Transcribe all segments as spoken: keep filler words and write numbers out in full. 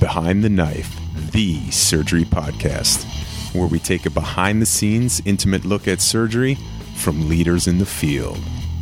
Behind the Knife, the surgery podcast, where we take a behind-the-scenes, intimate look at surgery from leaders in the field.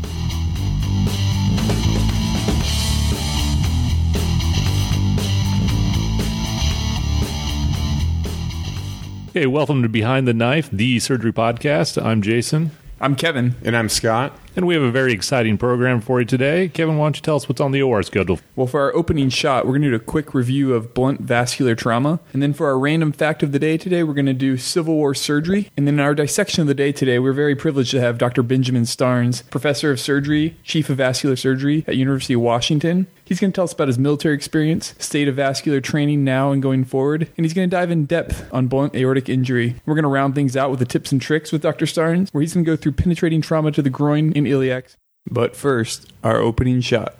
Hey, welcome to Behind the Knife, the surgery podcast. I'm Jason. I'm Kevin. And I'm Scott. And we have a very exciting program for you today. Kevin, why don't you tell us what's on the O R schedule? Well, for our opening shot, we're going to do a quick review of blunt vascular trauma. And then for our random fact of the day today, we're going to do Civil War surgery. And then in our dissection of the day today, we're very privileged to have Doctor Benjamin Starnes, Professor of Surgery, Chief of Vascular Surgery at University of Washington. He's going to tell us about his military experience, state of vascular training now and going forward, and he's going to dive in depth on blunt aortic injury. We're going to round things out with the tips and tricks with Doctor Starnes, where he's going to go through penetrating trauma to the groin and iliacs. But first, our opening shot.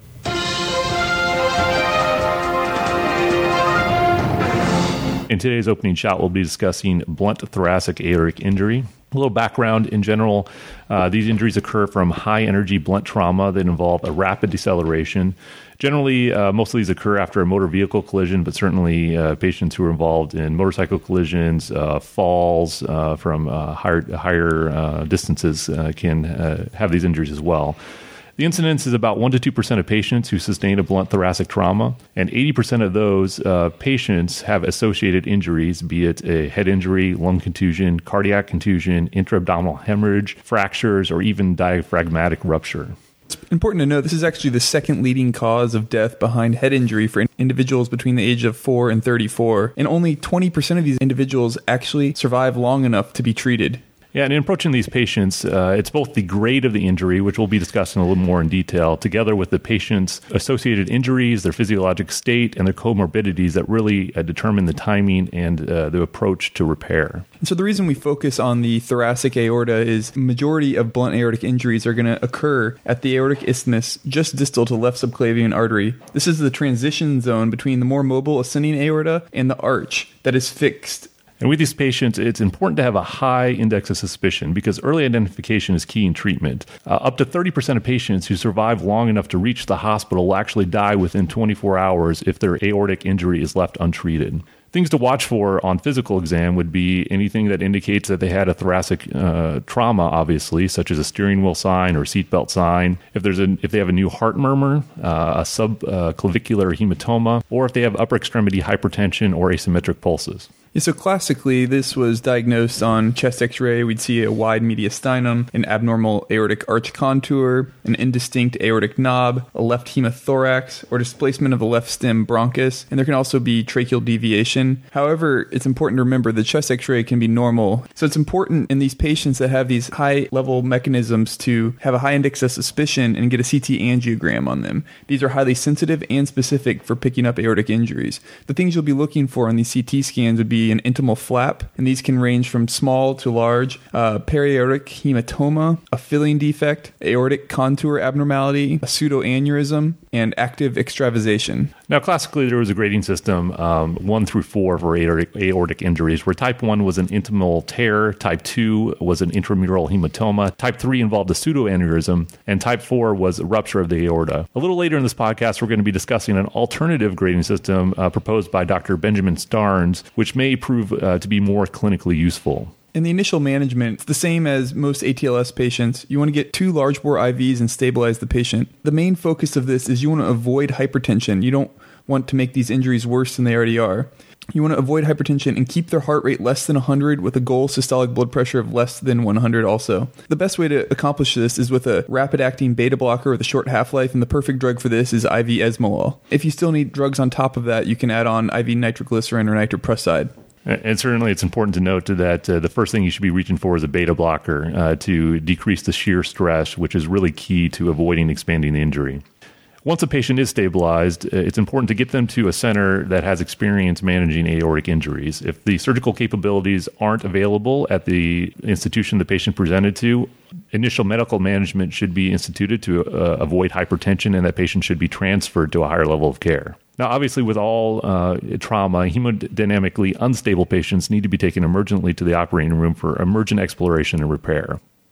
In today's opening shot, we'll be discussing blunt thoracic aortic injury. A little background in general, uh, these injuries occur from high-energy blunt trauma that involve a rapid deceleration. Generally, uh, most of these occur after a motor vehicle collision, but certainly uh, patients who are involved in motorcycle collisions, uh, falls uh, from uh, higher, higher uh, distances uh, can uh, have these injuries as well. The incidence is about one to two percent of patients who sustain a blunt thoracic trauma, and eighty percent of those uh, patients have associated injuries, be it a head injury, lung contusion, cardiac contusion, intra-abdominal hemorrhage, fractures, or even diaphragmatic rupture. It's important to know this is actually the second leading cause of death behind head injury for individuals between the age of four and thirty-four, and only twenty percent of these individuals actually survive long enough to be treated. Yeah, and in approaching these patients, uh, it's both the grade of the injury, which we'll be discussing a little more in detail, together with the patient's associated injuries, their physiologic state, and their comorbidities that really uh, determine the timing and uh, the approach to repair. And so the reason we focus on the thoracic aorta is the majority of blunt aortic injuries are going to occur at the aortic isthmus just distal to left subclavian artery. This is the transition zone between the more mobile ascending aorta and the arch that is fixed. And with these patients, it's important to have a high index of suspicion because early identification is key in treatment. Uh, up to thirty percent of patients who survive long enough to reach the hospital will actually die within twenty-four hours if their aortic injury is left untreated. Things to watch for on physical exam would be anything that indicates that they had a thoracic uh, trauma, obviously, such as a steering wheel sign or seatbelt sign. If there's a, if they have a new heart murmur, uh, a subclavicular uh, hematoma, or if they have upper extremity hypertension or asymmetric pulses. Yeah, so classically, this was diagnosed on chest x-ray. We'd see a wide mediastinum, an abnormal aortic arch contour, an indistinct aortic knob, a left hemothorax, or displacement of the left stem bronchus, and there can also be tracheal deviation. However, it's important to remember the chest x-ray can be normal. So it's important in these patients that have these high-level mechanisms to have a high index of suspicion and get a C T angiogram on them. These are highly sensitive and specific for picking up aortic injuries. The things you'll be looking for on these C T scans would be an intimal flap, and these can range from small to large, uh, periaortic hematoma, a filling defect, aortic contour abnormality, a pseudoaneurysm, and active extravasation. Now, classically, there was a grading system, um, one through four for aortic, aortic injuries, where type one was an intimal tear, type two was an intramural hematoma, type three involved a pseudoaneurysm, and type four was a rupture of the aorta. A little later in this podcast, we're going to be discussing an alternative grading system uh, proposed by Doctor Benjamin Starnes, which may prove uh, to be more clinically useful. In the initial management, it's the same as most A T L S patients. You want to get two large bore I Vs and stabilize the patient. The main focus of this is you want to avoid hypertension. You don't want to make these injuries worse than they already are. You want to avoid hypertension and keep their heart rate less than one hundred with a goal systolic blood pressure of less than one hundred also. The best way to accomplish this is with a rapid-acting beta blocker with a short half-life, and the perfect drug for this is I V esmolol. If you still need drugs on top of that, you can add on I V nitroglycerin or nitroprusside. And certainly it's important to note that uh, the first thing you should be reaching for is a beta blocker uh, to decrease the shear stress, which is really key to avoiding expanding the injury. Once a patient is stabilized, it's important to get them to a center that has experience managing aortic injuries. If the surgical capabilities aren't available at the institution the patient presented to, initial medical management should be instituted to uh, avoid hypertension, and that patient should be transferred to a higher level of care. Now, obviously, with all uh, trauma, hemodynamically unstable patients need to be taken emergently to the operating room for emergent exploration and repair.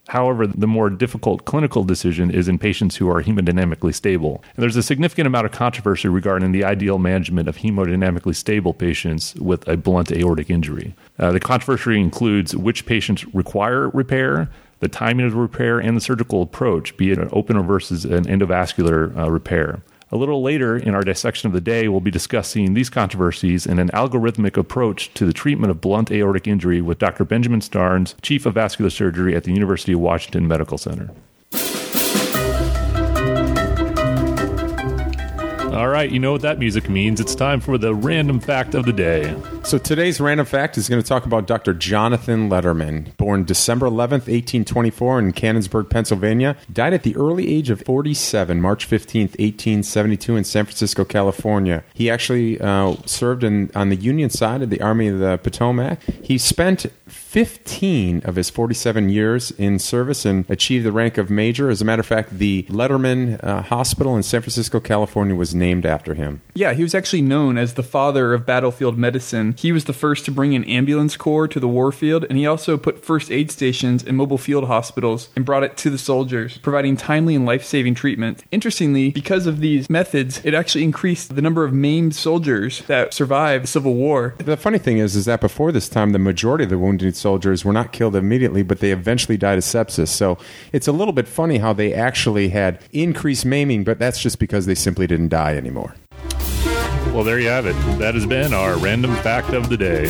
However, the more difficult clinical decision is in patients who are hemodynamically stable. And there's a significant amount of controversy regarding the ideal management of hemodynamically stable patients with a blunt aortic injury. Uh, the controversy includes which patients require repair, the timing of the repair, and the surgical approach, be it an open or versus an endovascular uh, repair. A little later in our dissection of the day, we'll be discussing these controversies and an algorithmic approach to the treatment of blunt aortic injury with Doctor Benjamin Starnes, Chief of Vascular Surgery at the University of Washington Medical Center. All right, you know what that music means. It's time for the random fact of the day. So today's random fact is going to talk about Doctor Jonathan Letterman, born December eleventh, eighteen twenty-four in Canonsburg, Pennsylvania, died at the early age of forty-seven, March fifteenth, eighteen seventy-two in San Francisco, California. He actually uh, served in, on the Union side of the Army of the Potomac. He spent fifteen of his forty-seven years in service and achieved the rank of major. As a matter of fact, the Letterman uh, Hospital in San Francisco, California was named after him. Yeah, he was actually known as the father of battlefield medicine. He was the first to bring an ambulance corps to the warfield, and he also put first aid stations in mobile field hospitals and brought it to the soldiers, providing timely and life-saving treatment. Interestingly, because of these methods, it actually increased the number of maimed soldiers that survived the Civil War. The funny thing is, is that before this time, the majority of the wounded soldiers were not killed immediately, but they eventually died of sepsis. So it's a little bit funny how they actually had increased maiming, but that's just because they simply didn't die anymore. Well, there you have it. That has been our random fact of the day.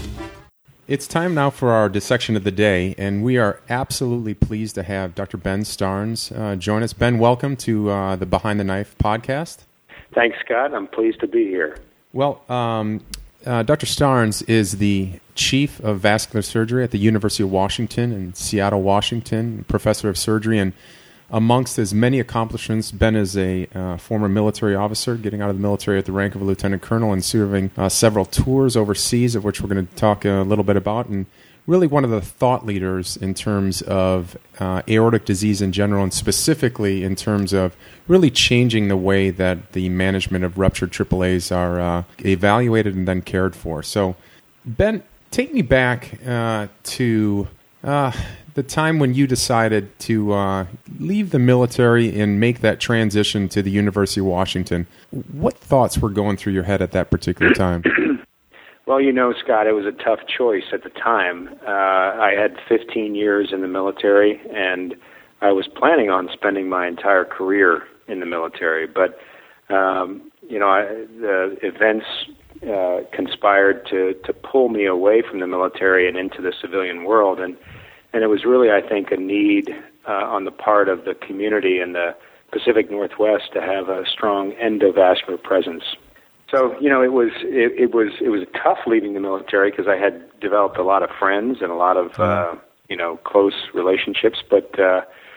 It's time now for our dissection of the day, and we are absolutely pleased to have Doctor Ben Starnes uh, join us. Ben, welcome to uh, the Behind the Knife podcast. Thanks, Scott. I'm pleased to be here. Well, um, uh, Doctor Starnes is the Chief of Vascular Surgery at the University of Washington in Seattle, Washington, Professor of Surgery, and amongst his many accomplishments, Ben is a uh, former military officer, getting out of the military at the rank of a lieutenant colonel and serving uh, several tours overseas, of which we're going to talk a little bit about, and really one of the thought leaders in terms of uh, aortic disease in general, and specifically in terms of really changing the way that the management of ruptured triple A's are uh, evaluated and then cared for. So, Ben, take me back uh, to uh, the time when you decided to uh, leave the military and make that transition to the University of Washington. What thoughts were going through your head at that particular time? Well, you know, Scott, it was a tough choice at the time. Uh, I had fifteen years in the military, and I was planning on spending my entire career in the military. But, um, you know, I, the events uh, conspired to, to pull me away from the military and into the civilian world. And And it was really, I think, a need uh, on the part of the community in the Pacific Northwest to have a strong endovascular presence. So, you know, it was it, it was it was tough leaving the military because I had developed a lot of friends and a lot of uh, you know close relationships, but uh,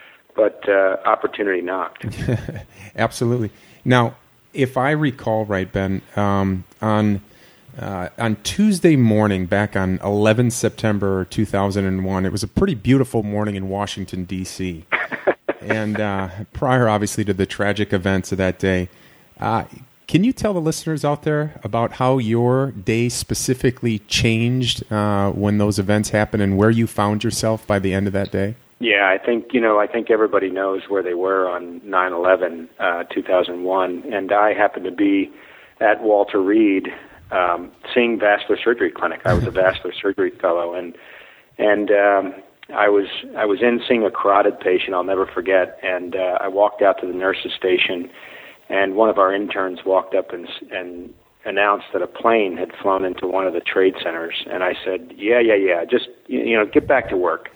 but uh, opportunity knocked. Absolutely. Now, if I recall right, Ben, um, on Uh, on Tuesday morning, back on eleventh September two thousand one, it was a pretty beautiful morning in Washington, D C And uh, prior, obviously, to the tragic events of that day, uh, can you tell the listeners out there about how your day specifically changed uh, when those events happened and where you found yourself by the end of that day? Yeah, I think, you know, I think everybody knows where they were on nine eleven, uh, two thousand one, and I happened to be at Walter Reed, Um, seeing vascular surgery clinic. I was a vascular surgery fellow, and and um, I was I was in seeing a carotid patient I'll never forget. And uh, I walked out to the nurses station, and one of our interns walked up and and announced that a plane had flown into one of the trade centers. And I said, "Yeah, yeah, yeah. Just you know, get back to work.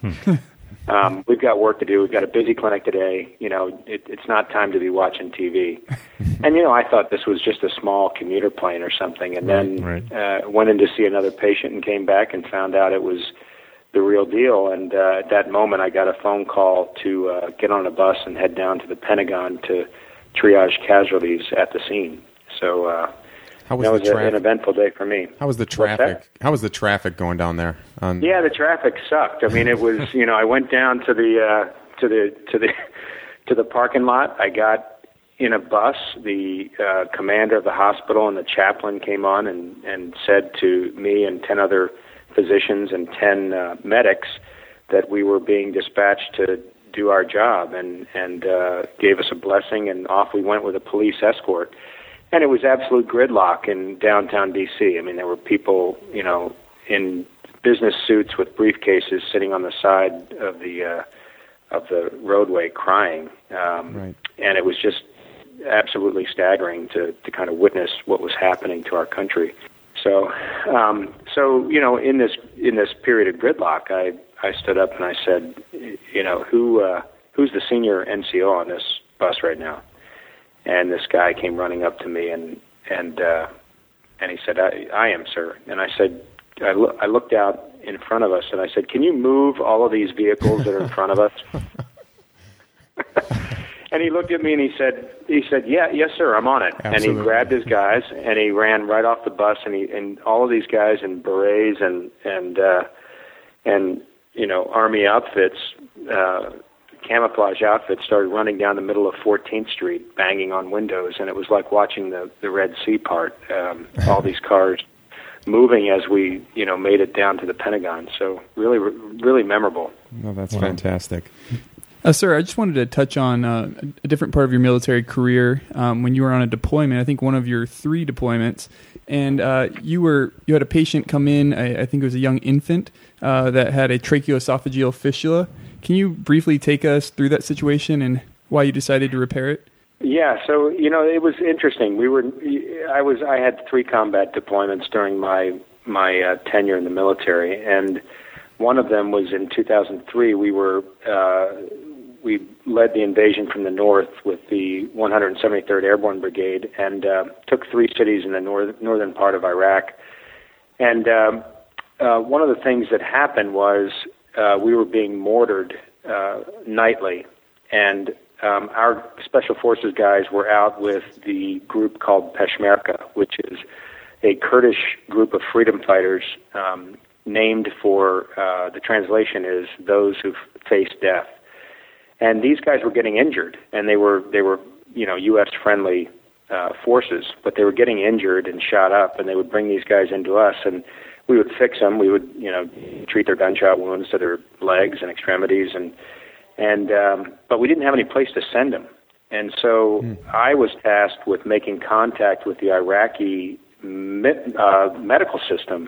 um, we've got work to do. We've got a busy clinic today. You know, it, it's not time to be watching T V." And, you know, I thought this was just a small commuter plane or something, and then right, right. Uh, went in to see another patient and came back and found out it was the real deal. And uh, at that moment, I got a phone call to uh, get on a bus and head down to the Pentagon to triage casualties at the scene. So uh, How was that the was traffic? an eventful day for me. How was the traffic? How was the traffic going down there? On... Yeah, the traffic sucked. I mean, it was, you know, I went down to the uh, to the to the to the parking lot. I got in a bus. The uh, commander of the hospital and the chaplain came on and, and said to me and ten other physicians and ten uh, medics that we were being dispatched to do our job, and and uh, gave us a blessing, and off we went with a police escort. And it was absolute gridlock in downtown D C. I mean, there were people, you know, in business suits with briefcases sitting on the side of the uh, of the roadway crying, um, Right. and it was just absolutely staggering to to kind of witness what was happening to our country. So, um, so you know, in this in this period of gridlock, I, I stood up and I said, you know, who uh, who's the senior N C O on this bus right now? And this guy came running up to me and and uh, and he said, I, I am, sir. And I said, I, lo- I looked out in front of us and I said, can you move all of these vehicles that are in front of us? And he looked at me and he said, he said, yeah, yes, sir, I'm on it. Absolutely. And he grabbed his guys and he ran right off the bus, and he and all of these guys in berets and and uh, and you know, army outfits, uh, camouflage outfits, started running down the middle of fourteenth Street, banging on windows, and it was like watching the the Red Sea part. Um, all these cars moving as we, you know, made it down to the Pentagon. So really, really memorable. No, that's Wow. fantastic. Uh, sir, I just wanted to touch on uh, a different part of your military career um, when you were on a deployment. I think one of your three deployments, and uh, you were you had a patient come in. I, I think it was a young infant uh, that had a tracheoesophageal fistula. Can you briefly take us through that situation and why you decided to repair it? Yeah, so you know, it was interesting. We were, I was, I had three combat deployments during my my uh, tenure in the military, and one of them was in two thousand three. We were uh, we led the invasion from the north with the one hundred seventy-third Airborne Brigade, and uh, took three cities in the north, northern part of Iraq. And um, uh, one of the things that happened was uh, we were being mortared uh, nightly, and um, our special forces guys were out with the group called Peshmerga, which is a Kurdish group of freedom fighters, um, named for, uh, the translation is those who've faced death. And these guys were getting injured, and they were, they were, you know, U S friendly uh, forces, but they were getting injured and shot up, and they would bring these guys into us, and we would fix them. We would, you know, treat their gunshot wounds to their legs and extremities, and and um, but we didn't have any place to send them, and so mm. I was tasked with making contact with the Iraqi med- uh, medical system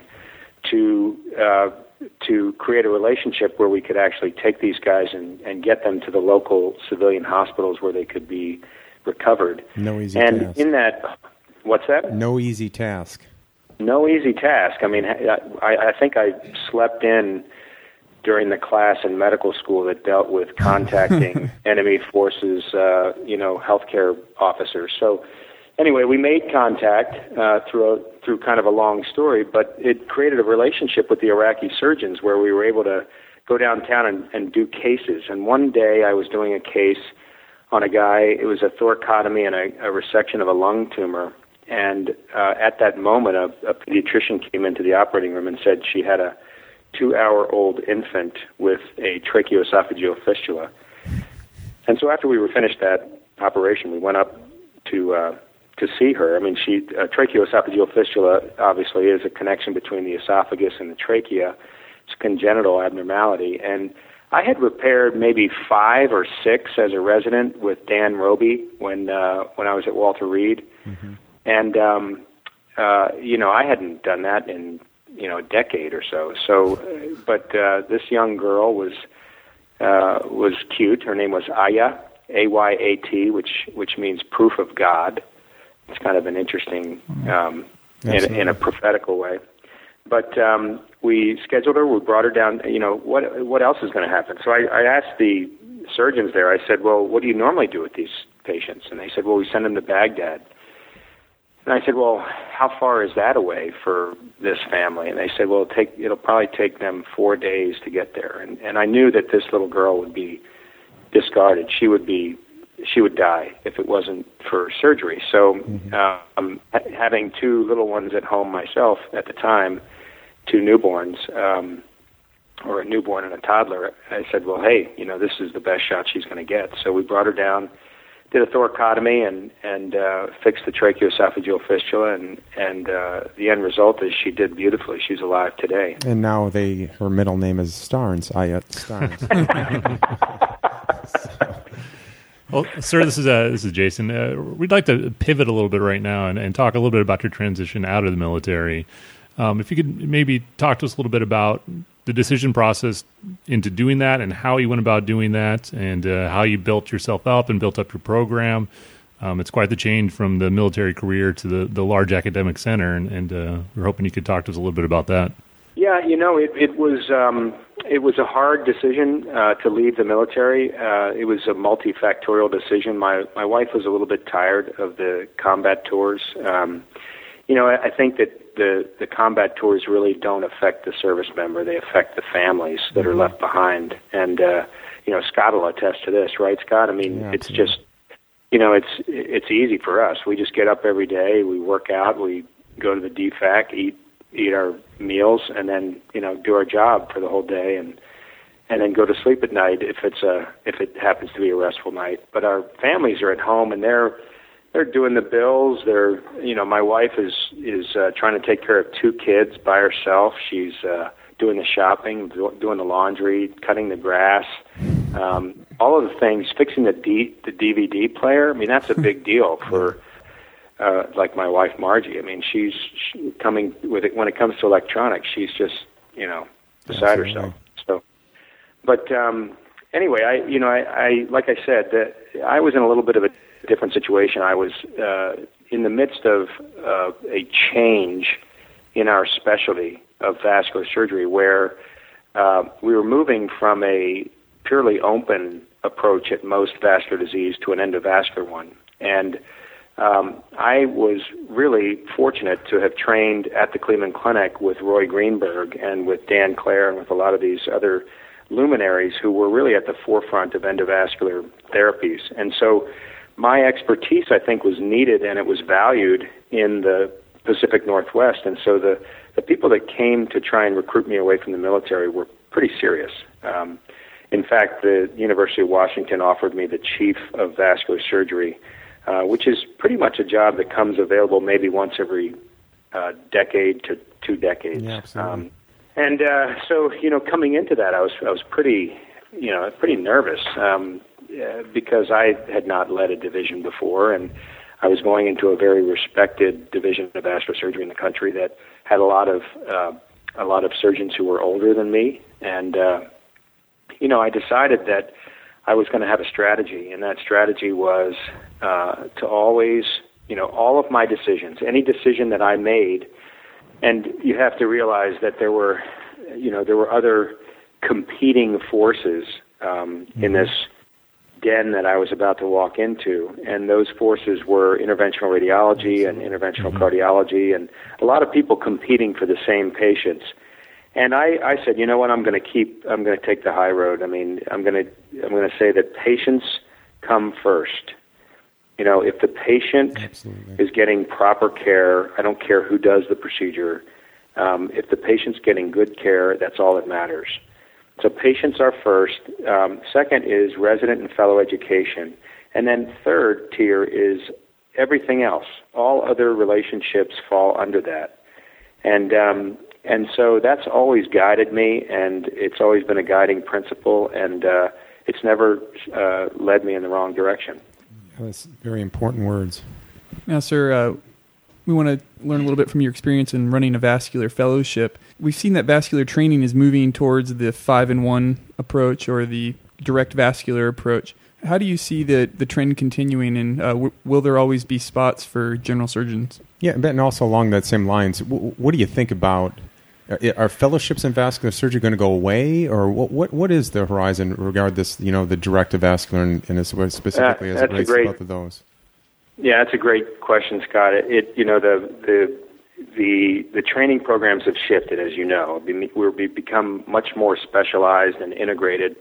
to uh, to create a relationship where we could actually take these guys and, and get them to the local civilian hospitals where they could be recovered. No easy and task. in that, what's that? No easy task. No easy task. I mean, I, I think I slept in during the class in medical school that dealt with contacting enemy forces, uh, you know, healthcare officers. So anyway, we made contact uh, through a, through kind of a long story, but it created a relationship with the Iraqi surgeons where we were able to go downtown and, and do cases. And one day I was doing a case on a guy. It was a thoracotomy and a, a resection of a lung tumor. And uh, at that moment, a, a pediatrician came into the operating room and said she had a two-hour-old infant with a tracheoesophageal fistula. And so after we were finished that operation, we went up to uh, to see her. I mean, she a tracheoesophageal fistula obviously is a connection between the esophagus and the trachea. It's a congenital abnormality. And I had repaired maybe five or six as a resident with Dan Roby when uh, when I was at Walter Reed. Mm-hmm. And, um, uh, you know, I hadn't done that in, you know, a decade or so. So, but uh, this young girl was uh, was cute. Her name was Aya, A Y A T, which which means proof of God. It's kind of an interesting, um, in, in a prophetical way. But um, we scheduled her. We brought her down. You know, what what else is going to happen? So I, I asked the surgeons there. I said, well, what do you normally do with these patients? And they said, well, we send them to Baghdad. And I said, well, how far is that away for this family? And they said, well, it'll, take, it'll probably take them four days to get there. And, and I knew that this little girl would be discarded. She would be, she would die if it wasn't for surgery. So mm-hmm. um, having two little ones at home myself at the time, two newborns, um, or a newborn and a toddler, I said, well, hey, you know, this is the best shot she's going to get. So we brought her down did a thoracotomy and and uh, fixed the tracheoesophageal fistula, and and uh, the end result is she did beautifully. She's alive today. And now they her middle name is Starnes, Ayat Starnes. so. Well, sir, this is uh, this is Jason. Uh, we'd like to pivot a little bit right now and, and talk a little bit about your transition out of the military. Um, if you could maybe talk to us a little bit about the decision process into doing that and how you went about doing that, and uh, how you built yourself up and built up your program. Um, it's quite the change from the military career to the, the large academic center, and, and uh, we're hoping you could talk to us a little bit about that. Yeah, you know, it, it was um, it was a hard decision uh, to leave the military. Uh, it was a multifactorial decision. My my wife was a little bit tired of the combat tours. Um, you know, I, I think that the the combat tours really don't affect the service member; they affect the families that are left behind. And uh, you know, Scott will attest to this, right, Scott? I mean, yeah, it's just, you know, it's it's easy for us. We just get up every day, we work out, we go to the D FAC, eat eat our meals, and then, you know, do our job for the whole day, and and then go to sleep at night if it's a if it happens to be a restful night. But our families are at home, and they're they're doing the bills. They're, you know, my wife is is uh, trying to take care of two kids by herself. She's uh, doing the shopping, do, doing the laundry, cutting the grass, um, all of the things, fixing the D, the D V D player. I mean, that's a big deal for. Uh, like my wife Margie. I mean, she's she, coming with it when it comes to electronics. She's just, you know, beside Absolutely. herself. So, but um, anyway, I, you know, I, I like I said, that I was in a little bit of a different situation. I was uh, in the midst of uh, a change in our specialty of vascular surgery, where uh, we were moving from a purely open approach at most vascular disease to an endovascular one, and Um, I was really fortunate to have trained at the Cleveland Clinic with Roy Greenberg and with Dan Clare and with a lot of these other luminaries who were really at the forefront of endovascular therapies. And so my expertise, I think, was needed and it was valued in the Pacific Northwest. And so the, the people that came to try and recruit me away from the military were pretty serious. Um, in fact, the University of Washington offered me the chief of vascular surgery, Uh, which is pretty much a job that comes available maybe once every uh, decade to two decades. Yeah, absolutely. Um, and uh, so, you know, coming into that, I was I was pretty, you know, pretty nervous um, uh, because I had not led a division before, and I was going into a very respected division of vascular surgery in the country that had a lot of uh, a lot of surgeons who were older than me, and uh, you know, I decided that I was going to have a strategy, and that strategy was uh, to always, you know, all of my decisions, any decision that I made, and you have to realize that there were, you know, there were other competing forces um, mm-hmm. in this den that I was about to walk into, and those forces were interventional radiology and interventional mm-hmm. cardiology, and a lot of people competing for the same patients. And I, I said, you know what, I'm going to keep, I'm going to take the high road. I mean, I'm going to, I'm going to say that patients come first. You know, if the patient Absolutely. is getting proper care, I don't care who does the procedure. Um, if the patient's getting good care, that's all that matters. So patients are first. Um, second is resident and fellow education. And then third tier is everything else. All other relationships fall under that. And, um, And so that's always guided me, and it's always been a guiding principle, and uh, it's never uh, led me in the wrong direction. That's very important words. Now, sir, uh, we want to learn a little bit from your experience in running a vascular fellowship. We've seen that vascular training is moving towards the five-in-one approach or the direct vascular approach. How do you see the, the trend continuing, and uh, w- will there always be spots for general surgeons? Yeah, and also along that same lines, w- what do you think about, are fellowships in vascular surgery going to go away, or what? What, what is the horizon regarding this? You know, the direct to vascular, and, and specifically uh, as it relates great, to both of those. Yeah, that's a great question, Scott. It, it you know, the the the the training programs have shifted, as you know. We've become much more specialized and integrated.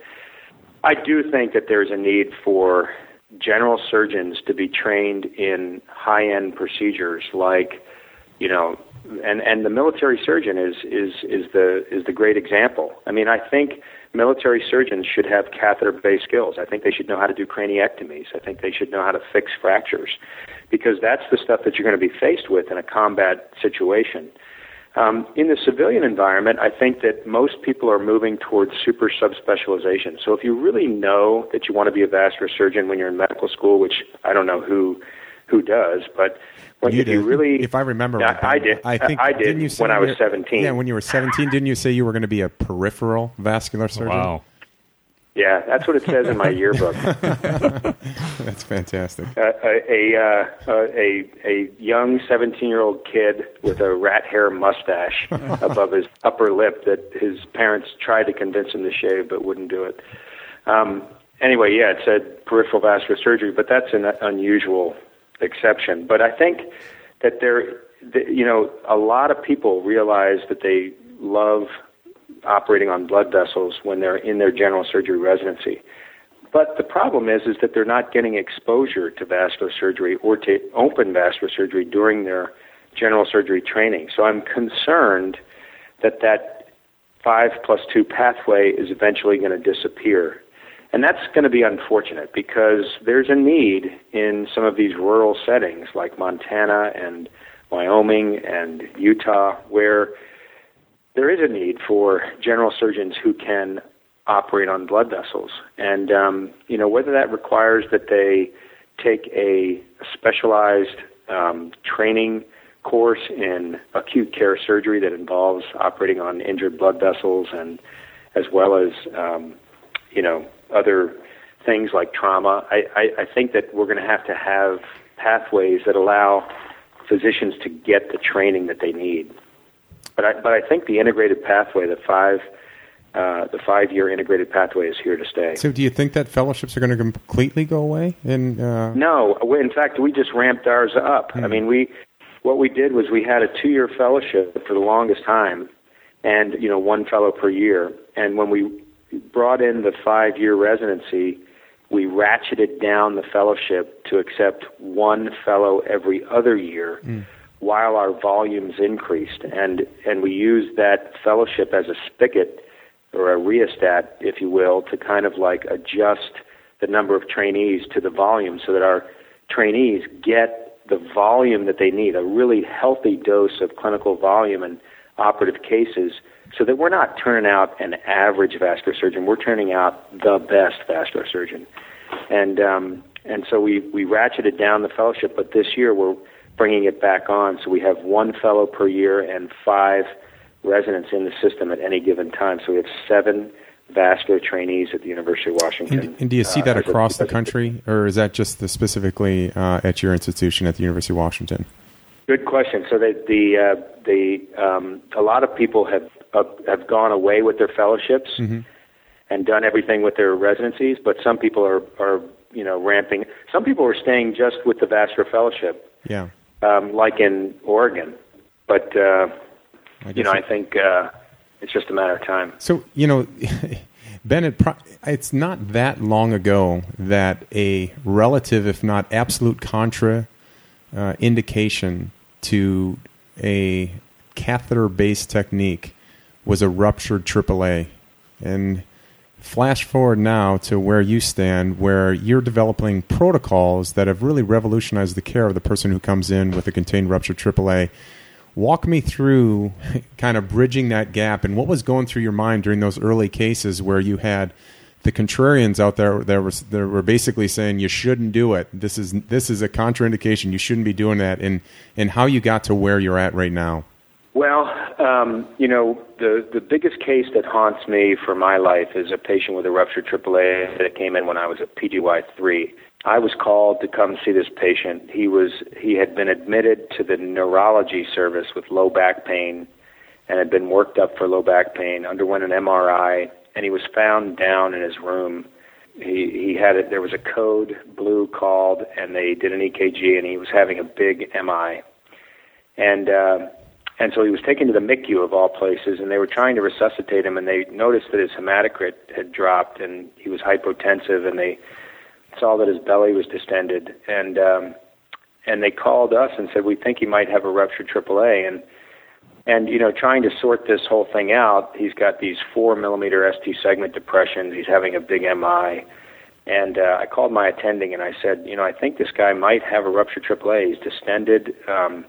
I do think that there's a need for general surgeons to be trained in high-end procedures like, you know, and and the military surgeon is is is the is the great example. I mean, I think military surgeons should have catheter-based skills. I think they should know how to do craniectomies. I think they should know how to fix fractures, because that's the stuff that you're going to be faced with in a combat situation. Um, in the civilian environment, I think that most people are moving towards super subspecialization. So if you really know that you want to be a vascular surgeon when you're in medical school, which I don't know who who does, but when you if you really, if I remember yeah, right, I did. I think I did didn't you say when I was you- seventeen. Yeah, when you were seventeen, didn't you say you were going to be a peripheral vascular surgeon? Wow. Yeah, that's what it says in my yearbook. That's fantastic. Uh, a, a, uh, a a young seventeen-year-old kid with a rat hair mustache above his upper lip that his parents tried to convince him to shave but wouldn't do it. Um, anyway, yeah, it said peripheral vascular surgery, but that's an unusual exception. But I think that there, that, you know, a lot of people realize that they love operating on blood vessels when they're in their general surgery residency. But the problem is, is that they're not getting exposure to vascular surgery or to open vascular surgery during their general surgery training. So I'm concerned that that five plus two pathway is eventually going to disappear. And that's going to be unfortunate, because there's a need in some of these rural settings like Montana and Wyoming and Utah, where there is a need for general surgeons who can operate on blood vessels. And, um, you know, whether that requires that they take a specialized um, training course in acute care surgery that involves operating on injured blood vessels, and as well as, um, you know, other things like trauma, I, I, I think that we're going to have to have pathways that allow physicians to get the training that they need. But I, but I think the integrated pathway, the five, uh, the five-year integrated pathway, is here to stay. So, do you think that fellowships are going to completely go away? In, uh... No, in fact, we just ramped ours up. Hmm. I mean, we what we did was we had a two-year fellowship for the longest time, and you know, one fellow per year. And when we brought in the five-year residency, we ratcheted down the fellowship to accept one fellow every other year. Hmm. while our volumes increased. And and we used that fellowship as a spigot, or a rheostat, if you will, to kind of like adjust the number of trainees to the volume so that our trainees get the volume that they need, a really healthy dose of clinical volume and operative cases, so that we're not turning out an average vascular surgeon, we're turning out the best vascular surgeon. And um, and so we, we ratcheted down the fellowship, but this year we're bringing it back on, so we have one fellow per year and five residents in the system at any given time. So we have seven vascular trainees at the University of Washington. And, and do you see that uh, across a, the country, or is that just the specifically uh, at your institution at the University of Washington? Good question. So the the uh, the um, a lot of people have uh, have gone away with their fellowships mm-hmm. and done everything with their residencies, but some people are are you know ramping. Some people are staying just with the vascular fellowship. Yeah. Um, like in Oregon, but uh, you know, I think uh, it's just a matter of time. So you know, Ben, it pro- it's not that long ago that a relative, if not absolute, contra uh, indication to a catheter-based technique was a ruptured triple A, and flash forward now to where you stand, where you're developing protocols that have really revolutionized the care of the person who comes in with a contained ruptured triple A. Walk me through kind of bridging that gap, and what was going through your mind during those early cases where you had the contrarians out there that were, that were basically saying you shouldn't do it. This is this is a contraindication. You shouldn't be doing that, and and how you got to where you're at right now. Well, um, you know, the, the biggest case that haunts me for my life is a patient with a ruptured triple A that came in when I was at P G Y three. I was called to come see this patient. He was he had been admitted to the neurology service with low back pain and had been worked up for low back pain, underwent an M R I, and he was found down in his room. He he had it. There was a code blue called, and they did an E K G, and he was having a big M I. And uh, And so he was taken to the M I C U of all places, and they were trying to resuscitate him, and they noticed that his hematocrit had dropped, and he was hypotensive, and they saw that his belly was distended, and um, and they called us and said, we think he might have a ruptured triple A, and And, you know, trying to sort this whole thing out, he's got these four millimeter S T segment depressions. He's having a big M I. And uh, I called my attending and I said, you know, I think this guy might have a ruptured triple A. He's distended. Um,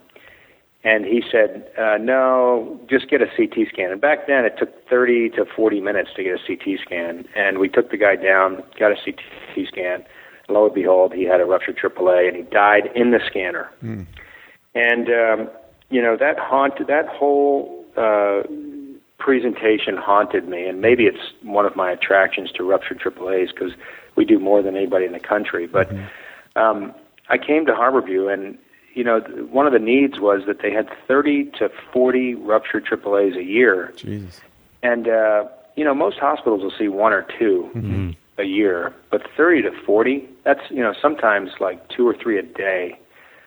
and he said, uh, no, just get a C T scan. And back then it took thirty to forty minutes to get a C T scan. And we took the guy down, got a C T scan. Lo and behold, he had a ruptured triple A, and he died in the scanner. Mm. And, um, you know, that haunted, that whole uh, presentation haunted me. And maybe it's one of my attractions to ruptured triple A's because we do more than anybody in the country. But mm-hmm. um, I came to Harborview, and, you know, one of the needs was that they had thirty to forty ruptured triple A's a year. Jesus. And, uh, you know, most hospitals will see one or two. Mm-hmm. a year, but thirty to forty, that's, you know, sometimes like two or three a day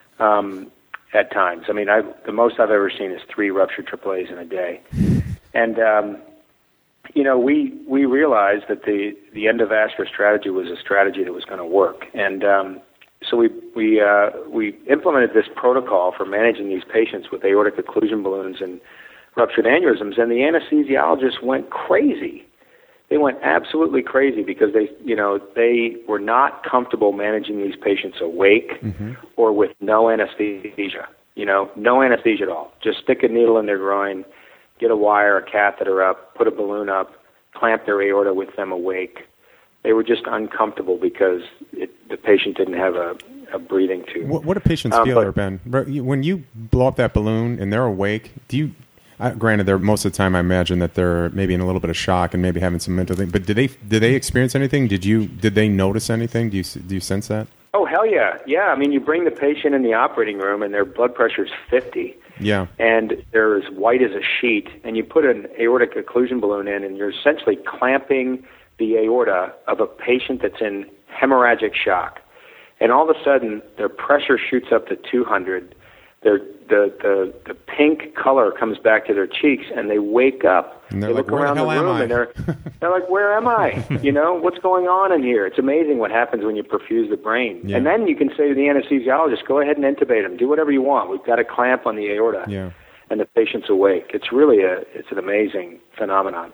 um, at times. I mean, I the most I've ever seen is three ruptured triple A's in a day. And, um, you know, we, we realized that the, the endovascular strategy was a strategy that was going to work. And um, so we, we, uh, we implemented this protocol for managing these patients with aortic occlusion balloons and ruptured aneurysms, and the anesthesiologists went crazy. They went absolutely crazy because they, you know, they were not comfortable managing these patients awake mm-hmm. or with no anesthesia. You know, no anesthesia at all. Just stick a needle in their groin, get a wire, a catheter up, put a balloon up, clamp their aorta with them awake. They were just uncomfortable because it, the patient didn't have a, a breathing tube. What, what do patients um, feel there, Ben? When you blow up that balloon and they're awake, do you? Uh, granted, they're most of the time I imagine that they're maybe in a little bit of shock and maybe having some mental thing. But did they did they experience anything? Did you did they notice anything? Do you do you sense that? Oh hell yeah, yeah. I mean, you bring the patient in the operating room and their blood pressure is fifty. Yeah. And they're as white as a sheet, and you put an aortic occlusion balloon in, and you're essentially clamping the aorta of a patient that's in hemorrhagic shock. And all of a sudden, their pressure shoots up to two hundred. Their the, the the pink color comes back to their cheeks, and they wake up. And they like, look around the, the room, and they're they're like, "Where am I? You know, what's going on in here?" It's amazing what happens when you perfuse the brain. Yeah. And then you can say to the anesthesiologist, "Go ahead and intubate him. Do whatever you want. We've got a clamp on the aorta." Yeah. And the patient's awake. It's really a it's an amazing phenomenon.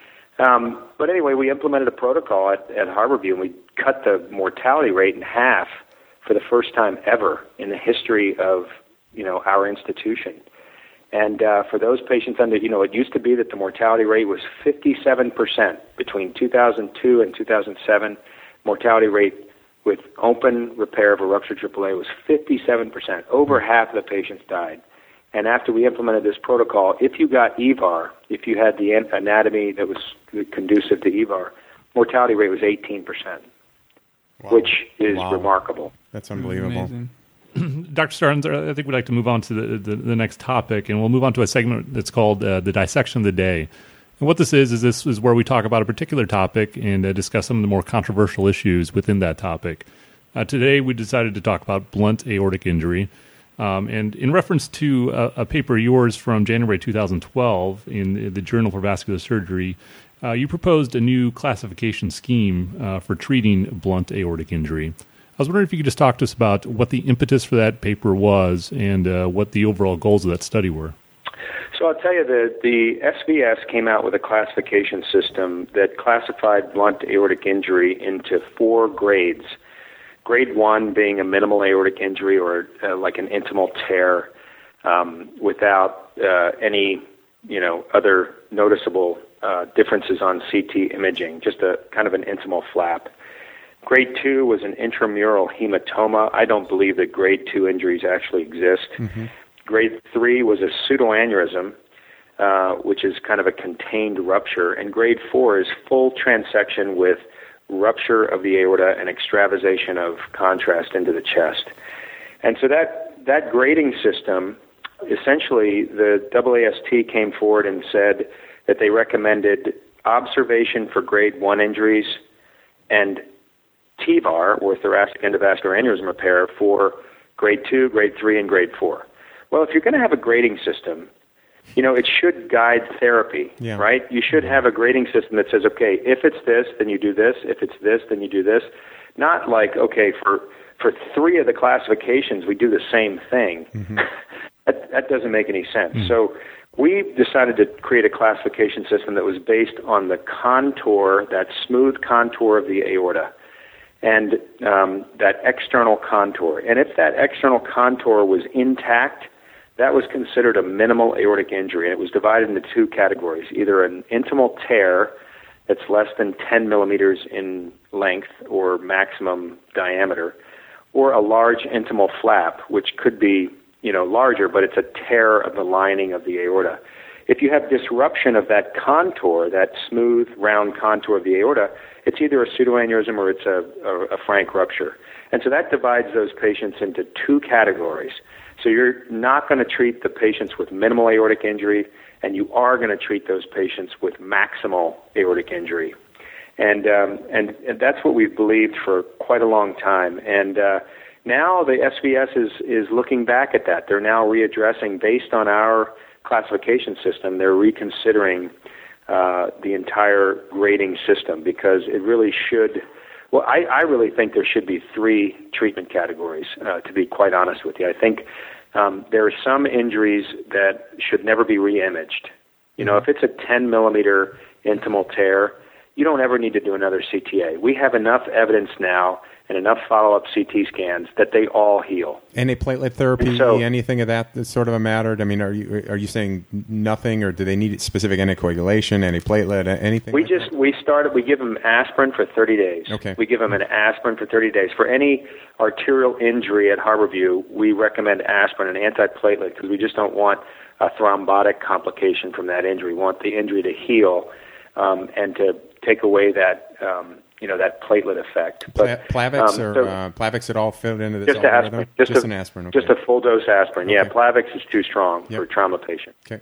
Um, but anyway, we implemented a protocol at, at Harborview, and we cut the mortality rate in half for the first time ever in the history of you know, our institution. And uh, for those patients under, you know, it used to be that the mortality rate was fifty-seven percent between two thousand two and two thousand seven. Mortality rate with open repair of a ruptured triple A was fifty-seven percent. Over half of the patients died. And after we implemented this protocol, if you got E V A R, if you had the anatomy that was conducive to E V A R, mortality rate was eighteen percent, wow. which is wow. remarkable. That's unbelievable. Amazing. Doctor Starnes, I think we'd like to move on to the, the, the next topic, and we'll move on to a segment that's called uh, the Dissection of the Day. And what this is, is this is where we talk about a particular topic and uh, discuss some of the more controversial issues within that topic. Uh, today, we decided to talk about blunt aortic injury. Um, and in reference to a, a paper of yours from January two thousand twelve in the Journal for Vascular Surgery, uh, you proposed a new classification scheme uh, for treating blunt aortic injury. I was wondering if you could just talk to us about what the impetus for that paper was and uh, what the overall goals of that study were. So I'll tell you, the, the S V S came out with a classification system that classified blunt aortic injury into four grades. Grade one being a minimal aortic injury or uh, like an intimal tear um, without uh, any, you know, other noticeable uh, differences on C T imaging, just a kind of an intimal flap. Grade two was an intramural hematoma. I don't believe that grade two injuries actually exist. Mm-hmm. Grade three was a pseudoaneurysm, uh, which is kind of a contained rupture. And grade four is full transection with rupture of the aorta and extravasation of contrast into the chest. And so that, that grading system, essentially the A A S T came forward and said that they recommended observation for grade one injuries and T V A R, or thoracic endovascular aneurysm repair, for grade two, grade three, and grade four. Well, if you're going to have a grading system, you know, it should guide therapy, yeah. right? You should have a grading system that says, okay, if it's this, then you do this. If it's this, then you do this. Not like, okay, for for three of the classifications, we do the same thing. Mm-hmm. That, that doesn't make any sense. Mm. So we decided to create a classification system that was based on the contour, that smooth contour of the aorta, and um, that external contour. And if that external contour was intact, that was considered a minimal aortic injury. And it was divided into two categories, either an intimal tear that's less than ten millimeters in length or maximum diameter, or a large intimal flap, which could be you know, larger, but it's a tear of the lining of the aorta. If you have disruption of that contour, that smooth, round contour of the aorta, it's either a pseudoaneurysm or it's a, a, a frank rupture. And so that divides those patients into two categories. So you're not going to treat the patients with minimal aortic injury, and you are going to treat those patients with maximal aortic injury. And, um, and, and that's what we've believed for quite a long time. And, uh, Now the S V S is, is looking back at that. They're now readdressing, based on our classification system, they're reconsidering uh, the entire grading system, because it really should, well, I, I really think there should be three treatment categories, uh, to be quite honest with you. I think um, there are some injuries that should never be re-imaged. You know, if it's a ten millimeter intimal tear, you don't ever need to do another C T A. We have enough evidence now and enough follow-up C T scans that they all heal. Antiplatelet therapy, so, anything of that that's sort of a matter? I mean, are you are you saying nothing, or do they need specific anticoagulation, antiplatelet, anything? We like just that? we started. We give them aspirin for thirty days. Okay. We give them an aspirin for thirty days for any arterial injury at Harborview. We recommend aspirin, an antiplatelet, because we just don't want a thrombotic complication from that injury. We want the injury to heal um, and to take away that. Um, you know, that platelet effect. But, Plavix um, or so uh, Plavix at all fit into this? Just, aspirin, just, just a, an aspirin. Okay. Just a full dose aspirin. Okay. Yeah, Plavix is too strong yep. for a trauma patient. Okay.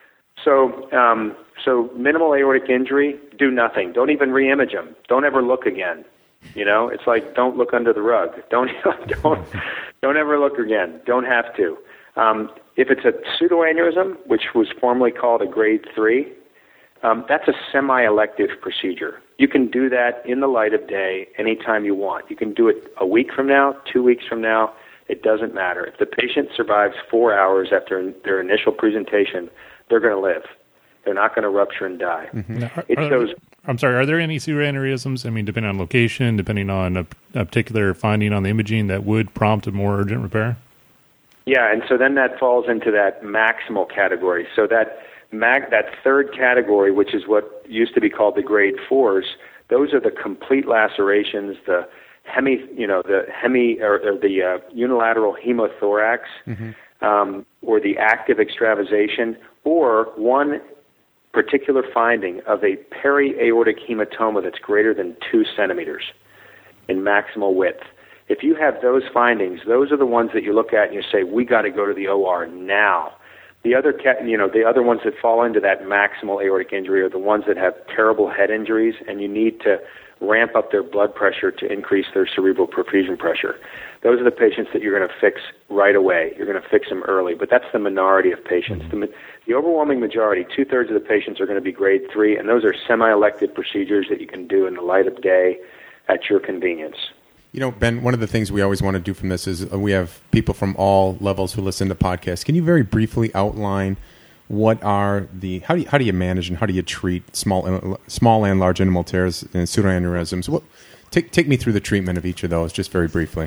So, um, so minimal aortic injury, do nothing. Don't even re-image them. Don't ever look again. You know, it's like don't look under the rug. Don't don't don't ever look again. Don't have to. Um, if it's a pseudoaneurysm, which was formerly called a grade three, um, that's a semi-elective procedure. You can do that in the light of day anytime you want. You can do it a week from now, two weeks from now. It doesn't matter. If the patient survives four hours after their initial presentation, they're going to live. They're not going to rupture and die. Mm-hmm. Now, are, it shows. Are, I'm sorry. Are there any pseudoaneurysms? I mean, depending on location, depending on a, a particular finding on the imaging, that would prompt a more urgent repair? Yeah, and so then that falls into that maximal category. So that mag, that third category, which is what used to be called the grade fours, those are the complete lacerations, the hemi, you know, the hemi or, or the uh, unilateral hemothorax, mm-hmm. um, or the active extravasation, or one particular finding of a peri-aortic hematoma that's greater than two centimeters in maximal width. If you have those findings, those are the ones that you look at and you say, we got to go to the O R now. The other, you know, the other ones that fall into that maximal aortic injury are the ones that have terrible head injuries, and you need to ramp up their blood pressure to increase their cerebral perfusion pressure. Those are the patients that you're going to fix right away. You're going to fix them early, but that's the minority of patients. Mm-hmm. The, the overwhelming majority, two-thirds of the patients, are going to be grade three, and those are semi-elective procedures that you can do in the light of day at your convenience. You know, Ben, one of the things we always want to do from this is we have people from all levels who listen to podcasts. Can you very briefly outline what are the how do you, how do you manage and how do you treat small small and large intimal tears and pseudoaneurysms? What, take take me through the treatment of each of those, just very briefly.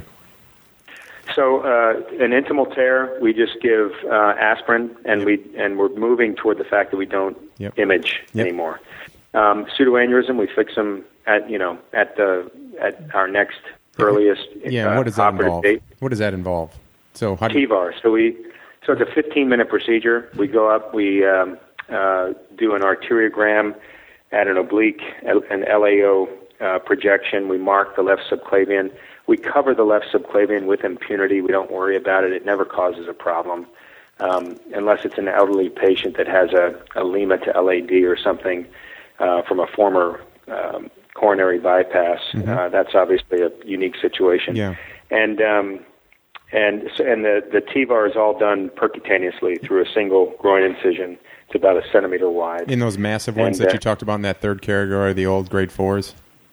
So, uh, an intimal tear, we just give uh, aspirin, and yep. we and we're moving toward the fact that we don't yep. image yep. anymore. Um, pseudoaneurysm, we fix them at you know at the at our next earliest yeah. uh, what does that operative involve? date. What does that involve? So how do T you... V A R. So we so it's a fifteen minute procedure. We go up, we um, uh, do an arteriogram at an oblique, an L A O uh, projection. We mark the left subclavian. We cover the left subclavian with impunity. We don't worry about it. It never causes a problem, um, unless it's an elderly patient that has a, a Lima to L A D or something uh, from a former um, coronary bypass. Mm-hmm. Uh, that's obviously a unique situation. Yeah. And um, and and the the T V A R is all done percutaneously through a single groin incision. It's about a centimeter wide. In those massive ones and, that uh, you talked about in that third category, the old grade fours.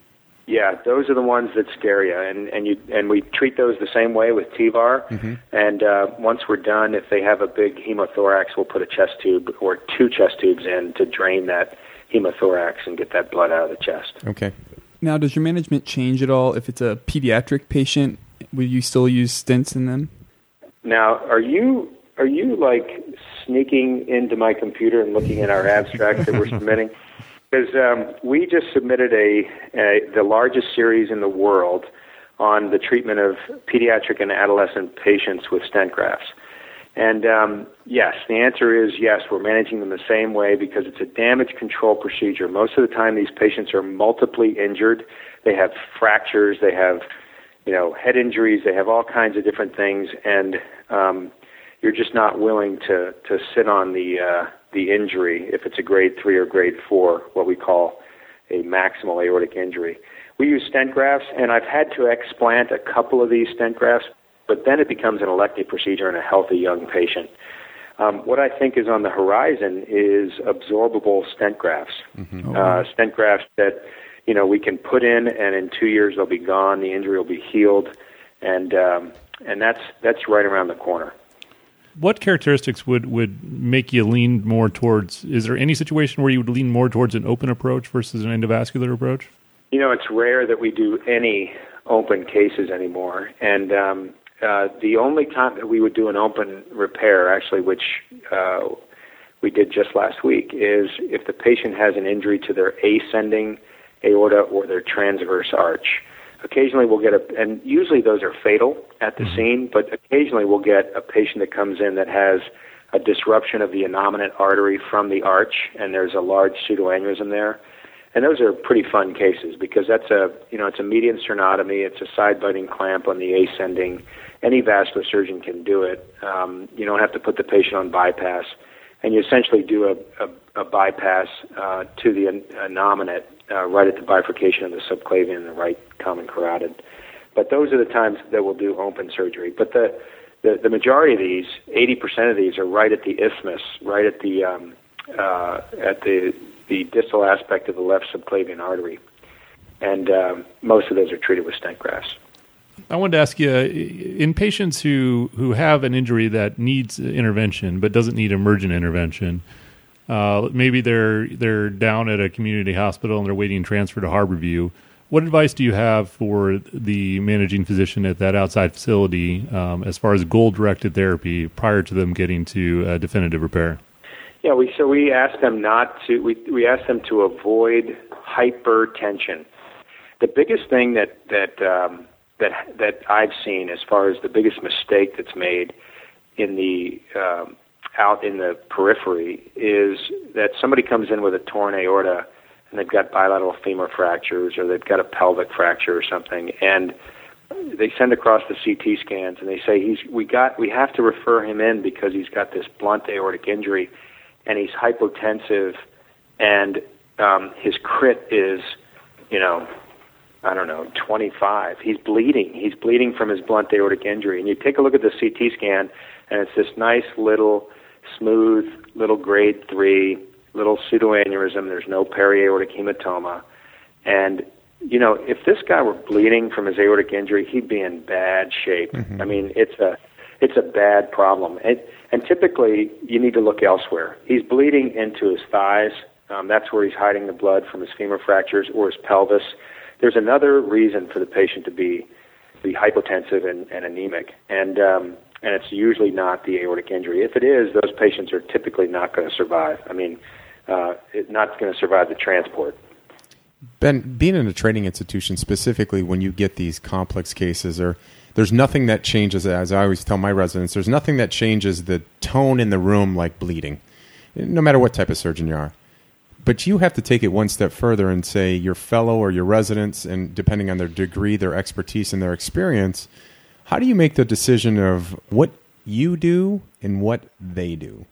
Yeah, those are the ones that scare you, and and you and we treat those the same way with T V A R. Mm-hmm. And uh, once we're done, if they have a big hemothorax, we'll put a chest tube or two chest tubes in to drain that hemothorax and get that blood out of the chest. Okay. Now, does your management change at all if it's a pediatric patient? Will you still use stents in them? Now, are you are you like sneaking into my computer and looking at our abstracts that we're submitting? Because um, we just submitted a, a the largest series in the world on the treatment of pediatric and adolescent patients with stent grafts. And um, yes, the answer is yes, we're managing them the same way because it's a damage control procedure. Most of the time these patients are multiply injured. They have fractures, they have you know, head injuries, they have all kinds of different things, and um, you're just not willing to, to sit on the uh, the injury if it's a grade three or grade four, what we call a maximal aortic injury. We use stent grafts, and I've had to explant a couple of these stent grafts, but then it becomes an elective procedure in a healthy young patient. Um, what I think is on the horizon is absorbable stent grafts, mm-hmm. uh, stent grafts that you know we can put in, and in two years they'll be gone. The injury will be healed, and um, and that's that's right around the corner. What characteristics would, would make you lean more towards, is there any situation where you would lean more towards an open approach versus an endovascular approach? You know, it's rare that we do any open cases anymore. And um, uh, the only time that we would do an open repair, actually, which uh, we did just last week, is if the patient has an injury to their ascending aorta or their transverse arch. Occasionally we'll get a, and usually those are fatal at the scene, but occasionally we'll get a patient that comes in that has a disruption of the innominate artery from the arch, and there's a large pseudoaneurysm there. And those are pretty fun cases because that's a, you know, it's a median sternotomy, it's a side-biting clamp on the ascending. Any vascular surgeon can do it. Um, you don't have to put the patient on bypass, and you essentially do a, a, a bypass uh, to the innominate uh, right at the bifurcation of the subclavian and the right common carotid. But those are the times that we'll do open surgery. But the, the, the majority of these, eighty percent of these, are right at the isthmus, right at the um, uh, at the the distal aspect of the left subclavian artery. And um, most of those are treated with stent grafts. I wanted to ask you, in patients who, who have an injury that needs intervention but doesn't need emergent intervention, uh, maybe they're they're down at a community hospital and they're waiting transfer to Harborview. What advice do you have for the managing physician at that outside facility um, as far as goal-directed therapy prior to them getting to a definitive repair? Yeah, we so we ask them not to. We we ask them to avoid hypertension. The biggest thing that that um, that that I've seen, as far as the biggest mistake that's made in the um, out in the periphery, is that somebody comes in with a torn aorta and they've got bilateral femur fractures or they've got a pelvic fracture or something, and they send across the C T scans and they say he's we got we have to refer him in because he's got this blunt aortic injury and he's hypotensive and um, his crit is, you know, I don't know, twenty-five. He's bleeding. He's bleeding from his blunt aortic injury. And you take a look at the C T scan, and it's this nice little, smooth, little grade three, little pseudoaneurysm. There's no periaortic hematoma. And, you know, if this guy were bleeding from his aortic injury, he'd be in bad shape. Mm-hmm. I mean, it's a it's a bad problem. And, and typically, you need to look elsewhere. He's bleeding into his thighs. Um, that's where he's hiding the blood from his femur fractures or his pelvis. There's another reason for the patient to be be hypotensive and, and anemic, and um, and it's usually not the aortic injury. If it is, those patients are typically not going to survive. I mean, uh, it, not going to survive the transport. Ben, being in a training institution, specifically when you get these complex cases, or there's nothing that changes, as I always tell my residents, there's nothing that changes the tone in the room like bleeding, no matter what type of surgeon you are. But you have to take it one step further and say your fellow or your residents, and depending on their degree, their expertise, and their experience, how do you make the decision of what you do and what they do?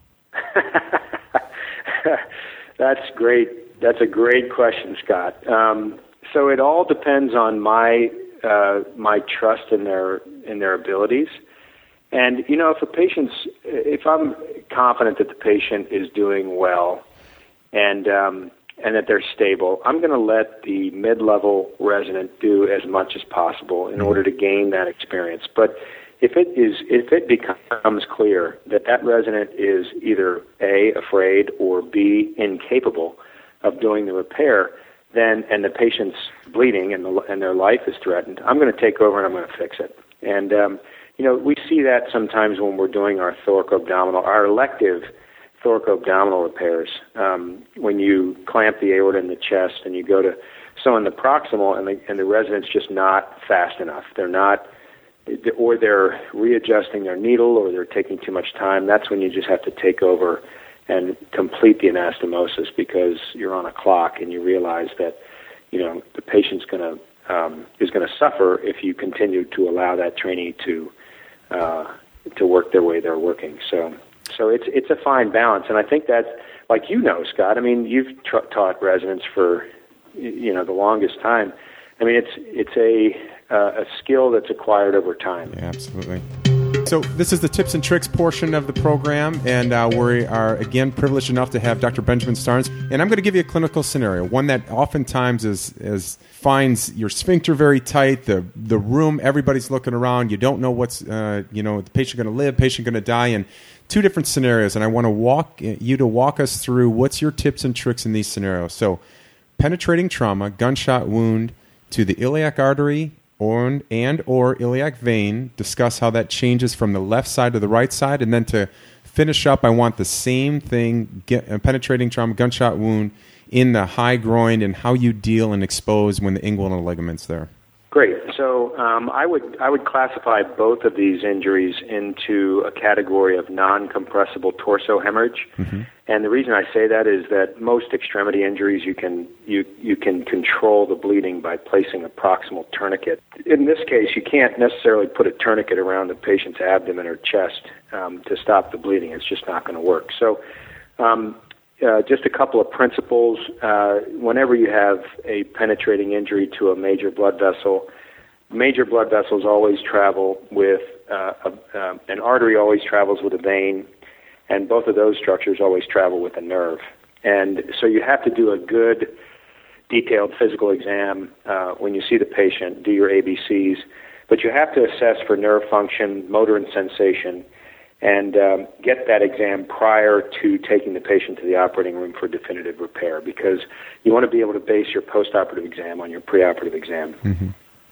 That's great. That's a great question, Scott. Um, so it all depends on my uh, my trust in their in their abilities. And you know, if a patient's, if I'm confident that the patient is doing well, and um, and that they're stable, I'm going to let the mid-level resident do as much as possible in order to gain that experience. But if it is, if it becomes clear that that resident is either A, afraid, or B, incapable of doing the repair, then and the patient's bleeding and, the, and their life is threatened, I'm going to take over and I'm going to fix it. And um, you know, we see that sometimes when we're doing our thoracoabdominal, our elective thoracoabdominal repairs. Um, when you clamp the aorta in the chest and you go to someone in the proximal and the, and the resident's just not fast enough, they're not, or they're readjusting their needle, or they're taking too much time, that's when you just have to take over and complete the anastomosis, because you're on a clock and you realize that, you know, the patient's going to um, is going to suffer if you continue to allow that trainee to uh, to work their way they're working. So, so it's it's a fine balance, and I think that's, like, you know, Scott. I mean, you've tra- taught residents for, you know, the longest time. I mean, it's it's a uh, a skill that's acquired over time. Yeah, absolutely. So this is the tips and tricks portion of the program, and uh, we are, again, privileged enough to have Doctor Benjamin Starnes. And I'm going to give you a clinical scenario, one that oftentimes is, is finds your sphincter very tight, the the room, everybody's looking around, you don't know what's, uh, you know, the patient going to live, patient going to die, and two different scenarios. And I want to walk you to walk us through what's your tips and tricks in these scenarios. So penetrating trauma, gunshot wound to the iliac artery, Or, and or iliac vein, discuss how that changes from the left side to the right side, and then to finish up, I want the same thing, get, uh, penetrating trauma, gunshot wound in the high groin, and how you deal and expose when the inguinal ligament's there. Great. So um, I would I would classify both of these injuries into a category of non-compressible torso hemorrhage. Mm-hmm. And the reason I say that is that most extremity injuries, you can you you can control the bleeding by placing a proximal tourniquet. In this case, you can't necessarily put a tourniquet around the patient's abdomen or chest um, to stop the bleeding. It's just not going to work. So um, uh, just a couple of principles. Uh, whenever you have a penetrating injury to a major blood vessel, major blood vessels always travel with, uh, a, uh, an artery always travels with a vein, and both of those structures always travel with a nerve. And so you have to do a good, detailed physical exam uh, when you see the patient, do your A B Cs, but you have to assess for nerve function, motor and sensation, and um, get that exam prior to taking the patient to the operating room for definitive repair, because you want to be able to base your postoperative exam on your preoperative exam. Mm-hmm.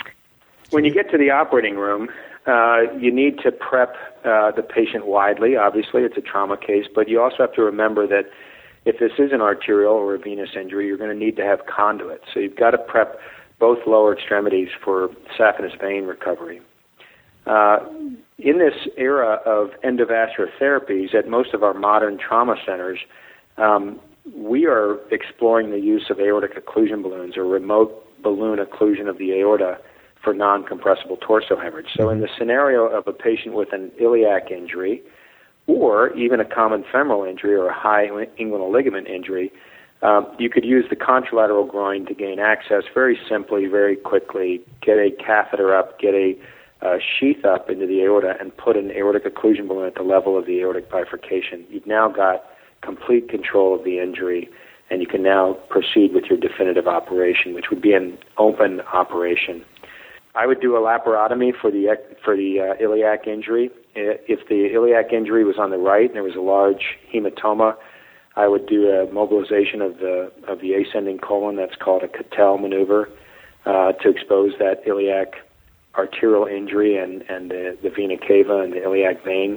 When you get to the operating room, uh, you need to prep uh, the patient widely. Obviously, it's a trauma case, but you also have to remember that if this is an arterial or a venous injury, you're going to need to have conduits. So you've got to prep both lower extremities for saphenous vein recovery. Uh, in this era of endovascular therapies at most of our modern trauma centers, um, we are exploring the use of aortic occlusion balloons, or remote balloon occlusion of the aorta, for non-compressible torso hemorrhage. So in the scenario of a patient with an iliac injury, or even a common femoral injury or a high inguinal ligament injury, um, you could use the contralateral groin to gain access very simply, very quickly, get a catheter up, get a uh, sheath up into the aorta, and put an aortic occlusion balloon at the level of the aortic bifurcation. You've now got complete control of the injury, and you can now proceed with your definitive operation, which would be an open operation. I would do a laparotomy for the for the uh, iliac injury. If the iliac injury was on the right and there was a large hematoma, I would do a mobilization of the of the ascending colon. That's called a Cattell maneuver uh, to expose that iliac arterial injury and and the, the vena cava and the iliac vein.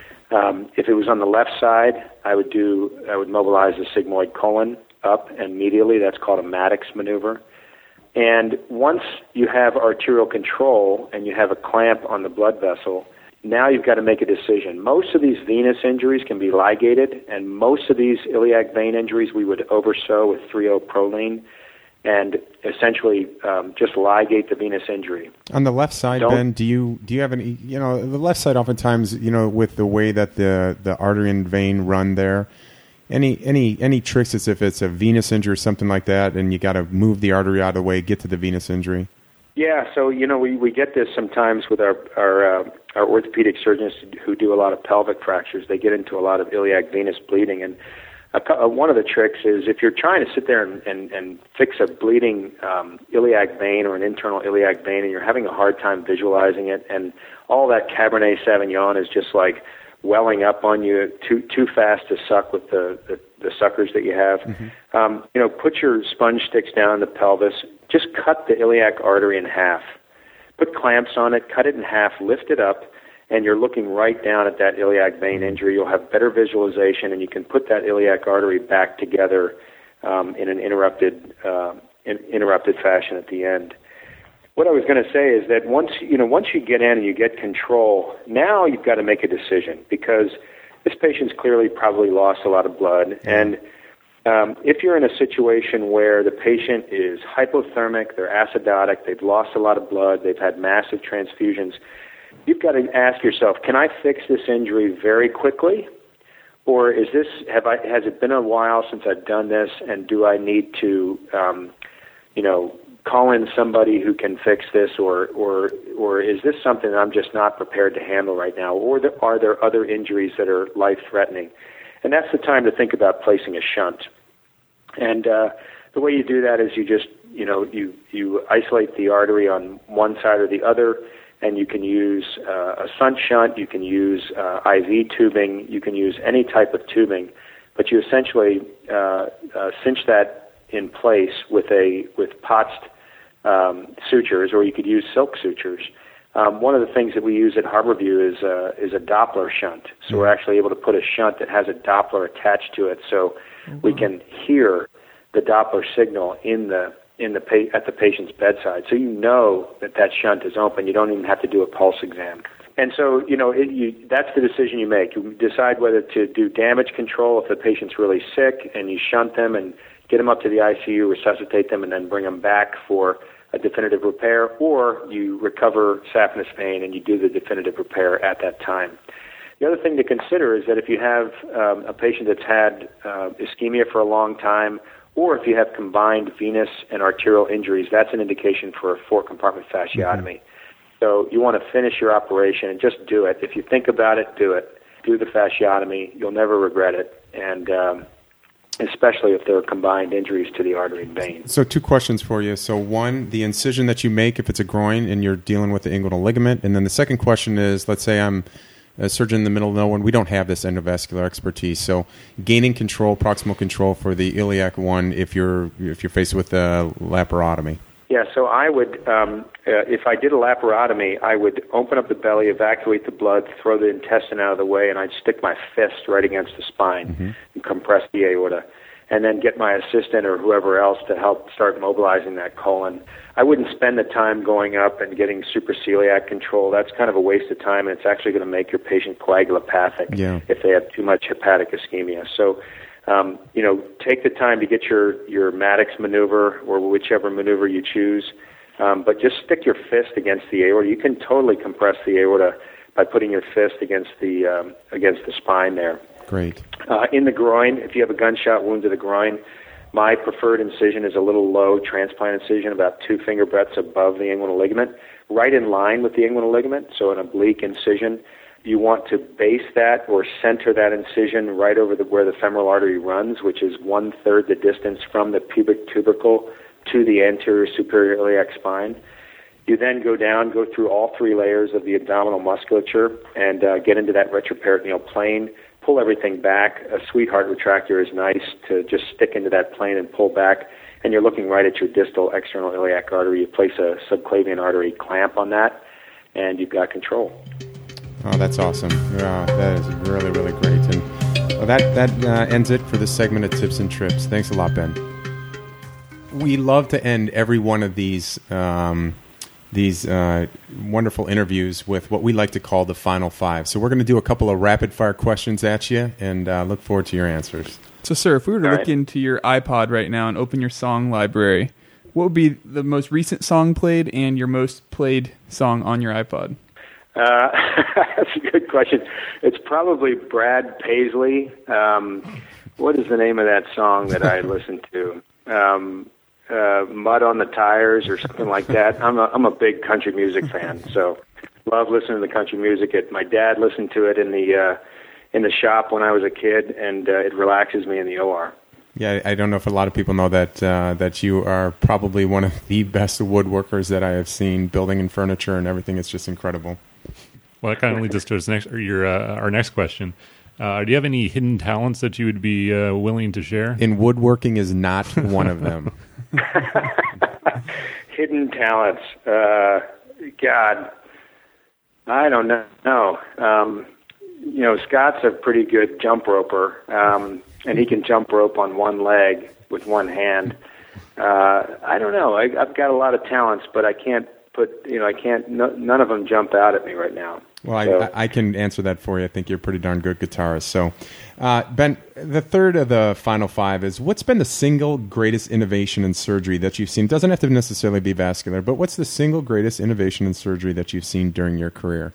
Um, if it was on the left side, I would do I would mobilize the sigmoid colon up and medially. That's called a Maddox maneuver. And once you have arterial control and you have a clamp on the blood vessel, now you've got to make a decision. Most of these venous injuries can be ligated, and most of these iliac vein injuries we would oversew with three O proline and essentially um, just ligate the venous injury. On the left side, Don't, Ben, do you do you have any, you know, the left side oftentimes, you know, with the way that the, the artery and vein run there, Any any any tricks as if it's a venous injury or something like that, and you got to move the artery out of the way, get to the venous injury? Yeah, so you know we, we get this sometimes with our our uh, our orthopedic surgeons who do a lot of pelvic fractures. They get into a lot of iliac venous bleeding, and a, a, one of the tricks is if you're trying to sit there and, and, and fix a bleeding um, iliac vein or an internal iliac vein, and you're having a hard time visualizing it, and all that Cabernet Sauvignon is just like welling up on you too too fast to suck with the, the, the suckers that you have. Mm-hmm. Um, you know, put your sponge sticks down the pelvis. Just cut the iliac artery in half. Put clamps on it, cut it in half, lift it up, and you're looking right down at that iliac vein injury. You'll have better visualization, and you can put that iliac artery back together um, in an interrupted uh, in, interrupted fashion at the end. What I was going to say is that once you know once you get in and you get control, now you've got to make a decision, because this patient's clearly probably lost a lot of blood, and um, if you're in a situation where the patient is hypothermic, they're acidotic, they've lost a lot of blood, they've had massive transfusions, you've got to ask yourself, can I fix this injury very quickly? Or is this, have I, has it been a while since I've done this, and do I need to, um, you know, call in somebody who can fix this, or, or, or is this something that I'm just not prepared to handle right now? Or the, are there other injuries that are life-threatening? And that's the time to think about placing a shunt. And uh, the way you do that is you just, you know, you, you isolate the artery on one side or the other, and you can use uh, a shunt shunt, you can use uh, I V tubing, you can use any type of tubing, but you essentially uh, uh, cinch that in place with a with Potts um, sutures, or you could use silk sutures. Um, one of the things that we use at Harborview is uh, is a Doppler shunt. So we're actually able to put a shunt that has a Doppler attached to it, so mm-hmm. we can hear the Doppler signal in the in the pa- at the patient's bedside. So you know that that shunt is open. You don't even have to do a pulse exam. And so, you know, it, you, that's the decision you make. You decide whether to do damage control if the patient's really sick, and you shunt them and get them up to the I C U, resuscitate them, and then bring them back for a definitive repair, or you recover saphenous vein and you do the definitive repair at that time. The other thing to consider is that if you have um, a patient that's had uh, ischemia for a long time, or if you have combined venous and arterial injuries, that's an indication for a four-compartment fasciotomy. Mm-hmm. So you want to finish your operation and just do it. If you think about it, do it. Do the fasciotomy. You'll never regret it. And um, especially if there are combined injuries to the artery and vein. So two questions for you. So one, the incision that you make if it's a groin and you're dealing with the inguinal ligament. And then the second question is, let's say I'm a surgeon in the middle of nowhere, and we don't have this endovascular expertise. So gaining control, proximal control for the iliac one if you're if you're faced with a laparotomy. Yeah, so I would, um, uh, if I did a laparotomy, I would open up the belly, evacuate the blood, throw the intestine out of the way, and I'd stick my fist right against the spine mm-hmm. and compress the aorta, and then get my assistant or whoever else to help start mobilizing that colon. I wouldn't spend the time going up and getting supraceliac control. That's kind of a waste of time, and it's actually going to make your patient coagulopathic yeah. if they have too much hepatic ischemia. So, um, you know, take the time to get your, your Maddox maneuver or whichever maneuver you choose, um, but just stick your fist against the aorta. You can totally compress the aorta by putting your fist against the um, against the spine there. Great. Uh, in the groin, if you have a gunshot wound to the groin, my preferred incision is a little low transplant incision, about two finger breadths above the inguinal ligament, right in line with the inguinal ligament, so an oblique incision. You want to base that or center that incision right over the, where the femoral artery runs, which is one-third the distance from the pubic tubercle to the anterior superior iliac spine. You then go down, go through all three layers of the abdominal musculature and uh, get into that retroperitoneal plane. Pull everything back. A sweetheart retractor is nice to just stick into that plane and pull back, and you're looking right at your distal external iliac artery. You place a subclavian artery clamp on that, and you've got control. Oh, that's awesome. Yeah, that is really, really great. And well, that, that uh, ends it for this segment of Tips and Trips. Thanks a lot, Ben. We love to end every one of these um, these uh, wonderful interviews with what we like to call the Final Five. So we're going to do a couple of rapid-fire questions at you, and uh, look forward to your answers. So, sir, if we were to All look right. into your iPod right now and open your song library, what would be the most recent song played and your most played song on your iPod? Uh, that's a good question. It's probably Brad Paisley. Um, what is the name of that song that I listen to? Um, uh, Mud on the Tires or something like that. I'm a, I'm a big country music fan, so love listening to country music. It, my dad listened to it in the uh, in the shop when I was a kid, and uh, it relaxes me in the O R. Yeah, I don't know if a lot of people know that uh, that you are probably one of the best woodworkers that I have seen, building and furniture and everything. It's just incredible. Well, that kind of leads us to our next, or your, uh, our next question. Uh, do you have any hidden talents that you would be uh, willing to share? In woodworking is not one of them. Hidden talents. Uh, God, I don't know. No. Um, you know, Scott's a pretty good jump roper, um, and he can jump rope on one leg with one hand. Uh, I don't know. I, I've got a lot of talents, but I can't put, you know, I can't, no, none of them jump out at me right now. Well, so. I, I can answer that for you. I think you're a pretty darn good guitarist. So, uh, Ben, the third of the final five is, what's been the single greatest innovation in surgery that you've seen? It doesn't have to necessarily be vascular, but what's the single greatest innovation in surgery that you've seen during your career?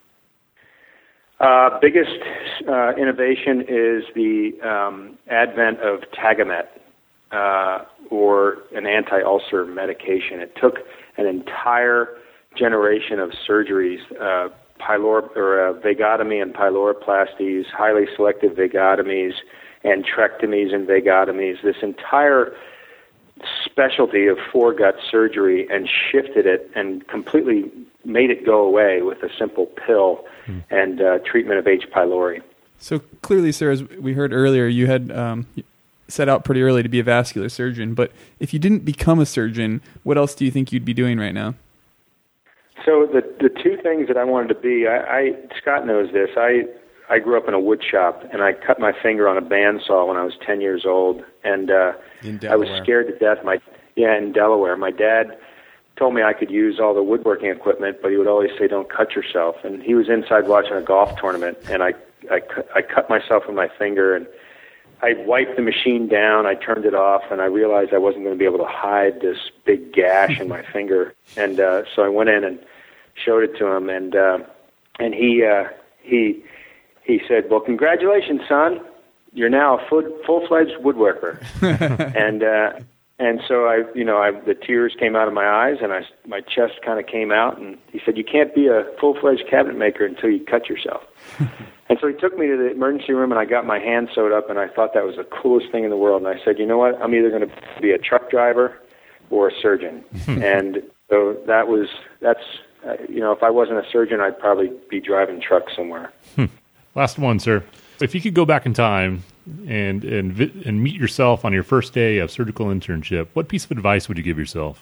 Uh, biggest uh, innovation is the um, advent of Tagamet, uh, or an anti-ulcer medication. It took an entire generation of surgeries, uh, pylor or uh, vagotomy and pyloroplasties, highly selective vagotomies, antrectomies and vagotomies, this entire specialty of foregut surgery, and shifted it and completely made it go away with a simple pill hmm. and uh, treatment of H. pylori. So clearly, sir, as we heard earlier, you had um, set out pretty early to be a vascular surgeon, but if you didn't become a surgeon, what else do you think you'd be doing right now? So the the two things that I wanted to be, I, I Scott knows this, I I grew up in a wood shop, and I cut my finger on a bandsaw when I was ten years old, and uh, I was scared to death. My yeah, in Delaware. My dad told me I could use all the woodworking equipment, but he would always say, "Don't cut yourself." And he was inside watching a golf tournament, and I I, I cut myself with my finger, and I wiped the machine down, I turned it off, and I realized I wasn't going to be able to hide this big gash in my finger. And uh, so I went in and showed it to him, and uh, and he uh, he he said, "Well, congratulations, son. You're now a full full-fledged woodworker." and uh, and so I, you know, I the tears came out of my eyes, and I my chest kind of came out, and he said, "You can't be a full-fledged cabinet maker until you cut yourself." And so he took me to the emergency room, and I got my hand sewed up, and I thought that was the coolest thing in the world. And I said, you know what? I'm either going to be a truck driver or a surgeon. And so that was, that's, uh, you know, if I wasn't a surgeon, I'd probably be driving trucks somewhere. Hmm. Last one, sir. If you could go back in time and, and, vi- and meet yourself on your first day of surgical internship, what piece of advice would you give yourself?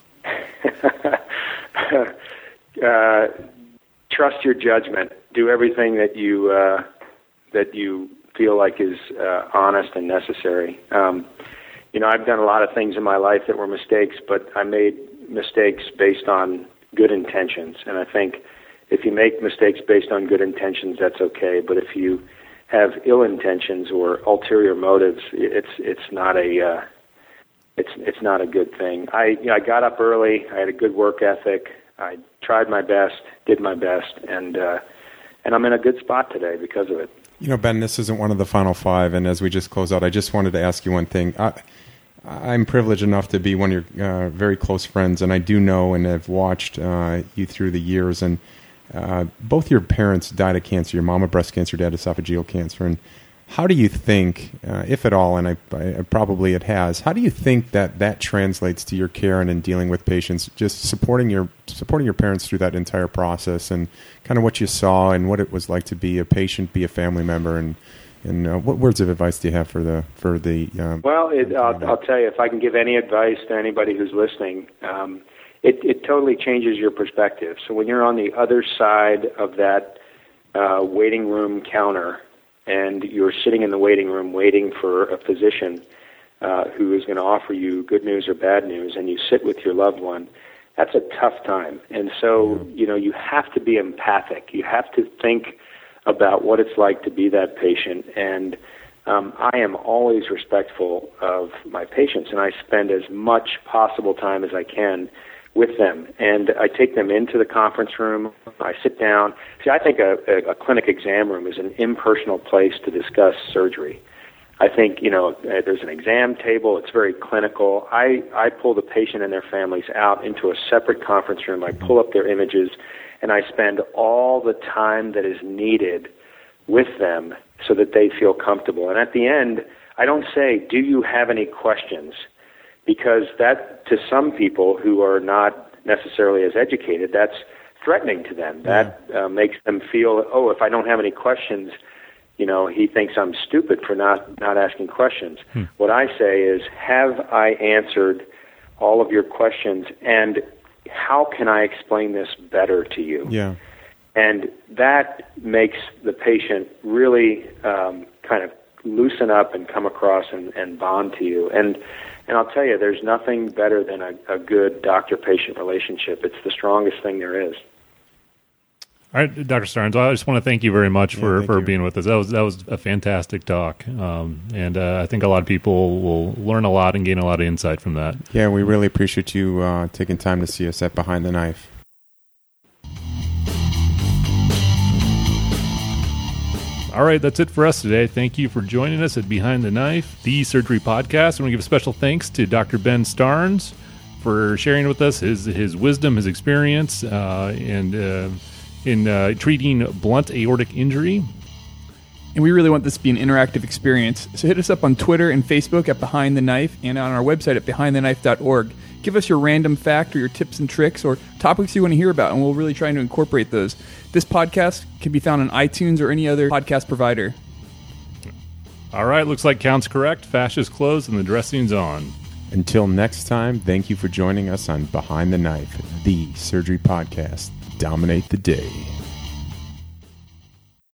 uh, trust your judgment. Do everything that you uh, that you feel like is uh, honest and necessary. Um, you know, I've done a lot of things in my life that were mistakes, but I made mistakes based on good intentions. And I think if you make mistakes based on good intentions, that's okay. But if you have ill intentions or ulterior motives, it's it's not a uh, it's it's not a good thing. I you know, I got up early. I had a good work ethic. I tried my best, did my best, and uh, and I'm in a good spot today because of it. You know, Ben, this isn't one of the final five, and as we just close out, I just wanted to ask you one thing. I, I'm privileged enough to be one of your uh, very close friends, and I do know and have watched uh, you through the years, and uh, both your parents died of cancer, your mom of breast cancer, dad esophageal cancer, and how do you think, uh, if at all, and I, I probably it has, how do you think that that translates to your care and in dealing with patients, just supporting your supporting your parents through that entire process, and kind of what you saw and what it was like to be a patient, be a family member, and and uh, what words of advice do you have for the for the? Um, well, it, I'll, I'll tell you, if I can give any advice to anybody who's listening, um, it, it totally changes your perspective. So when you're on the other side of that uh, waiting room counter, and you're sitting in the waiting room waiting for a physician uh, who is going to offer you good news or bad news, and you sit with your loved one, that's a tough time. And so, you know, you have to be empathic. You have to think about what it's like to be that patient. And um, I am always respectful of my patients, and I spend as much possible time as I can with them. And I take them into the conference room. I sit down. See, I think a, a, a clinic exam room is an impersonal place to discuss surgery. I think, you know, there's an exam table. It's very clinical. I, I pull the patient and their families out into a separate conference room. I pull up their images, and I spend all the time that is needed with them so that they feel comfortable. And at the end, I don't say, do you have any questions? Because that, to some people who are not necessarily as educated, that's threatening to them. That uh, makes them feel, oh, if I don't have any questions, you know, he thinks I'm stupid for not, not asking questions. Hmm. What I say is, have I answered all of your questions, and how can I explain this better to you? Yeah. And that makes the patient really um, kind of loosen up and come across and, and bond to you. And and I'll tell you, there's nothing better than a, a good doctor-patient relationship. It's the strongest thing there is. All right, Doctor Starnes, I just want to thank you very much for, yeah, for you. being with us. That was that was a fantastic talk, um, and uh, I think a lot of people will learn a lot and gain a lot of insight from that. Yeah, we really appreciate you uh, taking time to see us at Behind the Knife. All right, that's it for us today. Thank you for joining us at Behind the Knife, the surgery podcast. I want to give a special thanks to Doctor Ben Starnes for sharing with us his his wisdom, his experience, uh, and uh, in uh, treating blunt aortic injury. And we really want this to be an interactive experience. So hit us up on Twitter and Facebook at Behind the Knife and on our website at behind the knife dot org. Give us your random fact or your tips and tricks or topics you want to hear about, and we'll really try to incorporate those. This podcast can be found on iTunes or any other podcast provider. All right, looks like count's correct. Fascia's closed and the dressing's on. Until next time, thank you for joining us on Behind the Knife, the surgery podcast. Dominate the day.